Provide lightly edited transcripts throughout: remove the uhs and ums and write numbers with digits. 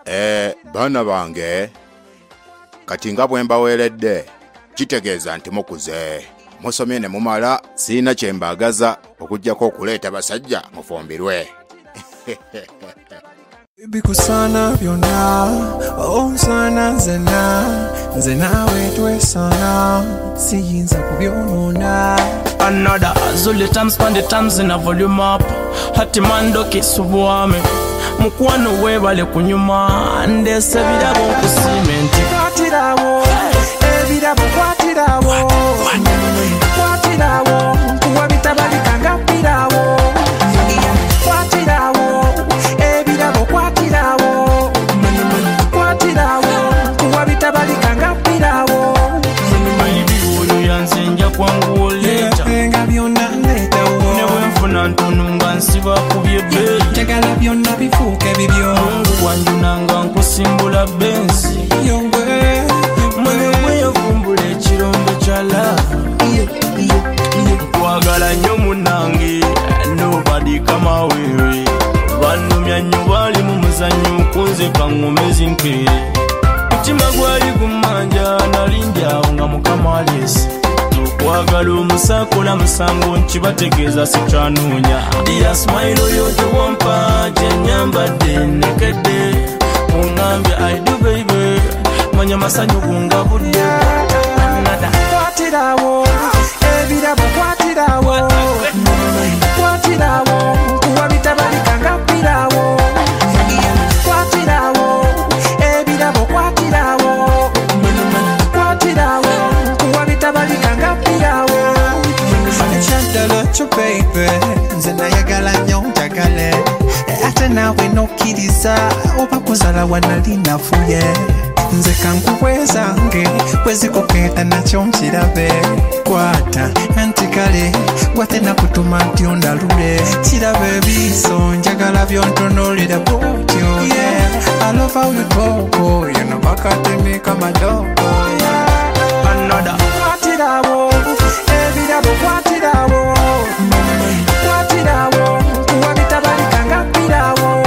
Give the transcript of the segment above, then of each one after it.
Bana bange kati nga bwe mbaweeredde kitegeeza nti mukuze musomye ne mumala sina kyembagaza okujjako okuleeta basajja mufumbirwe. Bikusana byonna onsana nze naawe twesana siyinza kubyonoona. Another Zulu times span the times in a volume up. Hati mando kisubwame mukwano webale kunyuma ndese birabo ku cement. Kwatirawo ebirabo kwatirawo kwatirawo kuwa bitabalika ngapirawo kwatirawo ebirabo kwatirawo kwatirawo kuwa bitabalika ngapirawo. Baby oyo yanzenja kwangu oleta nga byonna nleetawo newe nfuna ntonunga nsiba kubye bbeeyi njagala byonna bifuuke bibyo mungu wanjunanga nkusimbula bensi yongwe mwewe yavumbula ekirombe kya love kwagala nnyo munange nobody come away banumya nnyo bali mu muzannyo kunze kaŋŋomezi nkeere mutima gwali gumanja nalindyawo nga mukama alesi okwagala omusakola musango nkibategeeza sikyanoonya dia smile oyo tewampa gyenyambadde nekedde oŋŋambye I do baby manya masanyu gungabudde kwatirawo ebirabo kwatirawo kwatirawo kuwa bitabalika ngapirawo kwatirawo ebirabo kwatirawo kwatirawo kuwa bitabalika ngapirawo. Ekyadala kyo baby nze nayagala nnyo njagale ate naawe nokkiriza oba kuzala wanali nafuye nze kankuwezange bwezikokeeta nakyo nkirabe kwata anti kale gwate nakutuma nti ondalule kirabe ebiso njagala byontonolera bwotyo I love how you talk you know bakatemeka madogo another kwatirawo ebirabo kwatirawo kwatirawo kuwa bitabalika ngapirawo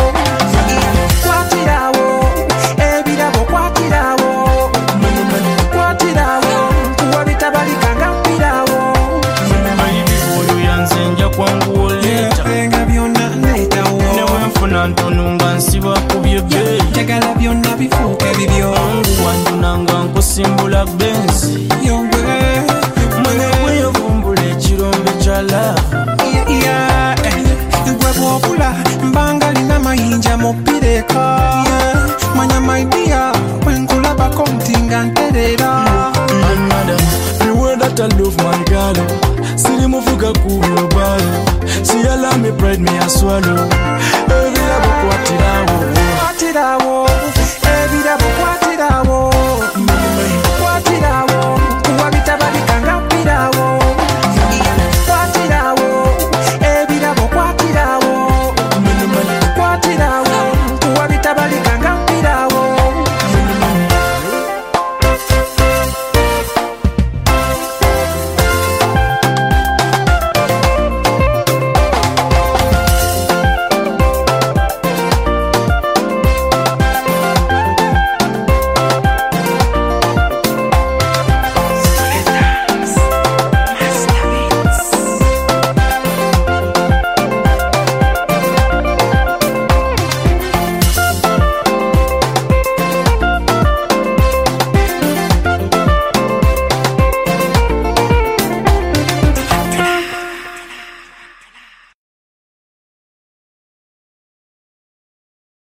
kwatirawo ebirabo kwatirawo kwatirawo kuwa bitabalika ngapirawo. baby oyo yanzenja kwangu oleta nga byonna nleetawo newe nfuna ntonunga nsiba kubye bbeeyi njagala byonna bifuuke bibyo mungu wanjunanga nkusimbula bensi yongwe mwewe yavumbula ekirombe kya love gwe bw'okula mbanga lina mayinja mu ppireka manya maidia bwenkulabako ntinga nterera. another the word that I love my girl siri muvuga ku wheelbarrow she allow me pride me I swallow